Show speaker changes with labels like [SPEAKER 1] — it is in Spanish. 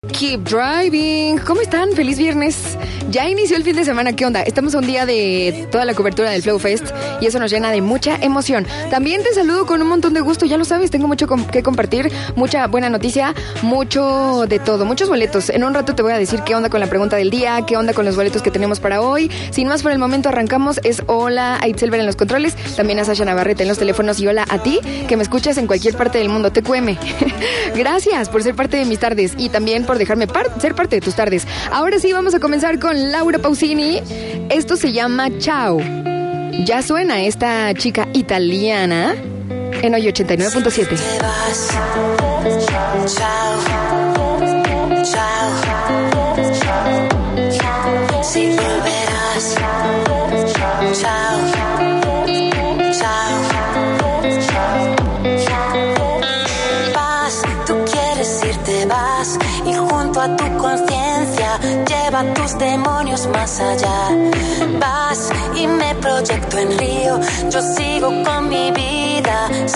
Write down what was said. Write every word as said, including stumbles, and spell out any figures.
[SPEAKER 1] Keep driving. ¿Cómo están? Feliz viernes. Ya inició el fin de semana. ¿Qué onda? Estamos a un día de toda la cobertura del Flow Fest y eso nos llena de mucha emoción. También te saludo con un montón de gusto. Ya lo sabes, tengo mucho que compartir, mucha buena noticia, mucho de todo, muchos boletos. En un rato te voy a decir qué onda con la pregunta del día, qué onda con los boletos que tenemos para hoy. Sin más por el momento arrancamos. Es hola a Itzelber en los controles, también a Sasha Navarrete en los teléfonos y hola a ti que me escuchas en cualquier parte del mundo. T Q M. Gracias por ser parte de mis tardes y también por dejarme par- ser parte de tus tardes. Ahora sí vamos a comenzar con Laura Pausini. Esto se llama Ciao. Ya suena esta chica italiana en hoy ochenta y nueve punto siete.
[SPEAKER 2] Ciao, ciao, si volverás, ciao, ciao. Vas, tú quieres irte, vas, y junto a tu conciencia lleva tus demonios más allá. Vas y me proyecto en Río, yo sigo con mi vida.